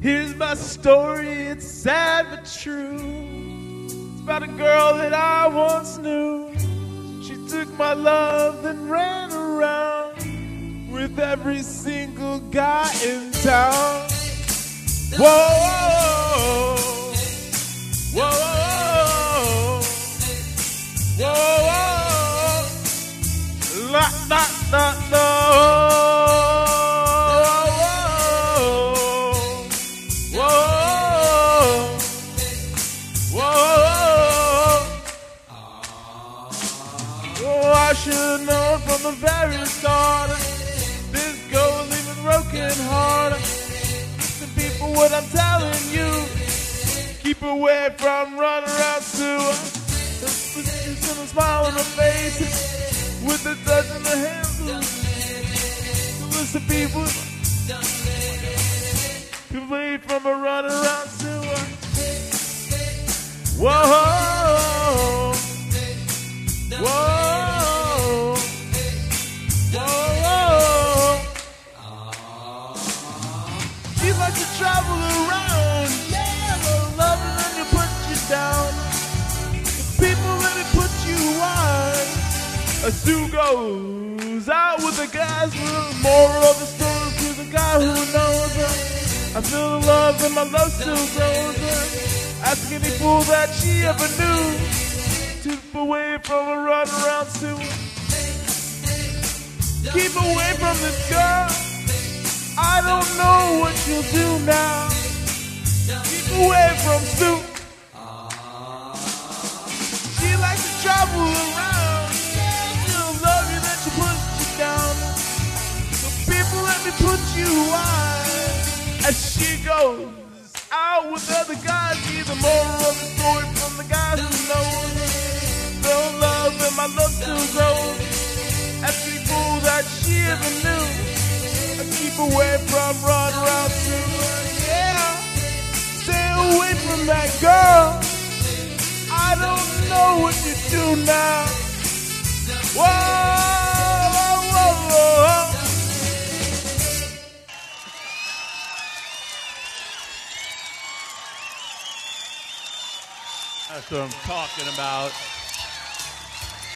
Here's my story, it's sad but true. It's about a girl that I once knew. She took my love and ran around with every single guy in town. Whoa, whoa, whoa, whoa, la, la, la, la. I should have known from the very start. This girl is even broken heart. Listen, people, what I'm telling you. Keep away from running around Sue. She's gonna smile on her face with the touch in her hands. So listen, people, keep away from her running around Sue. Whoa, whoa. Like to travel around, yeah, loving when you put you down. The people let me put you on. A Sue goes out with the guys. The moral of the story to the guy who knows her. I feel the love and my love still grows her. Ask any fool that she ever knew. Keep away from a run around Sue. Keep away from this girl. I don't know what you'll do now. Keep away from Sue. She likes to travel around. She'll love you, then she puts you down. So people let me put you on. As she goes out with other guys. See the moral of the story from the guys who know her. Feel love and my love still grows. As people that she ever knew. Keep away from run around Sue. Yeah, stay away from that girl. I don't know what you do now. Whoa, whoa, whoa. That's what I'm talking about.